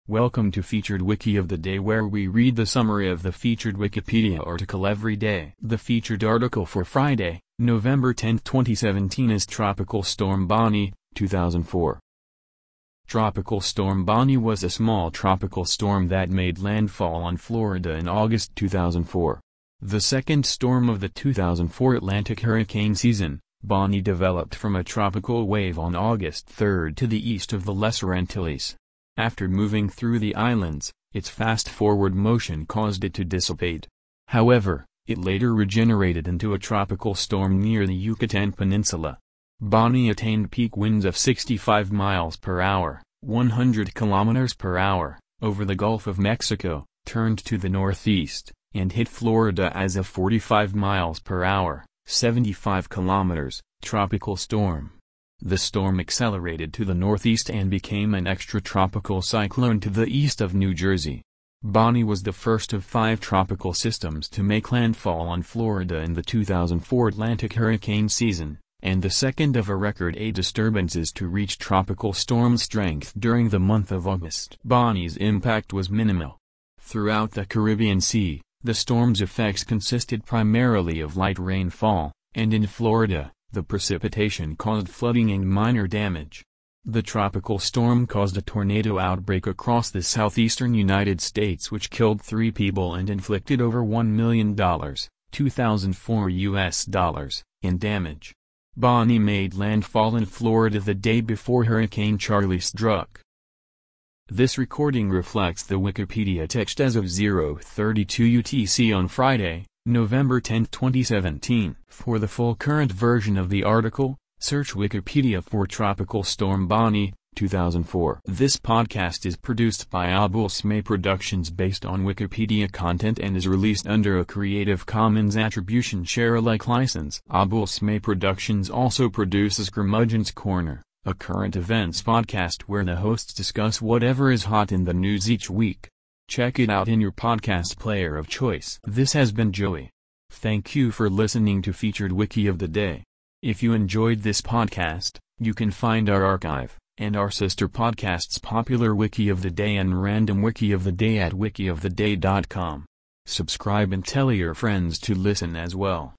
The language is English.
Welcome to Featured Wiki of the Day, where we read the summary of the featured Wikipedia article every day. The featured article for Friday, November 10, 2017 is Tropical Storm Bonnie, 2004. Tropical Storm Bonnie was a small tropical storm that made landfall on Florida in August 2004. The second storm of the 2004 Atlantic hurricane season, Bonnie developed from a tropical wave on August 3 to the east of the Lesser Antilles. After moving through the islands, its fast forward motion caused it to dissipate. However, it later regenerated into a tropical storm near the Yucatan Peninsula. Bonnie attained peak winds of 65 miles per hour, 100 kilometers per hour, over the Gulf of Mexico, turned to the northeast, and hit Florida as a 45 miles per hour, 75 kilometers, tropical storm. The storm accelerated to the northeast and became an extratropical cyclone to the east of New Jersey. Bonnie was the first of 5 tropical systems to make landfall on Florida in the 2004 Atlantic hurricane season, and the second of a record 8 disturbances to reach tropical storm strength during the month of August. Bonnie's impact was minimal. Throughout the Caribbean Sea, the storm's effects consisted primarily of light rainfall, and in Florida, the precipitation caused flooding and minor damage. The tropical storm caused a tornado outbreak across the southeastern United States which killed 3 people and inflicted over $1 million, $2,004 in damage. Bonnie made landfall in Florida the day before Hurricane Charley struck. This recording reflects the Wikipedia text as of 0:32 UTC on Friday, November 10, 2017. For the full current version of the article, search Wikipedia for Tropical Storm Bonnie, 2004. This podcast is produced by Abul Smay Productions based on Wikipedia content and is released under a Creative Commons Attribution Share-alike license. Abul Smay Productions also produces Curmudgeon's Corner, a current events podcast where the hosts discuss whatever is hot in the news each week. Check it out in your podcast player of choice. This has been Joey. Thank you for listening to Featured Wiki of the Day. If you enjoyed this podcast, you can find our archive, and our sister podcasts Popular Wiki of the Day and Random Wiki of the Day at wikioftheday.com. Subscribe and tell your friends to listen as well.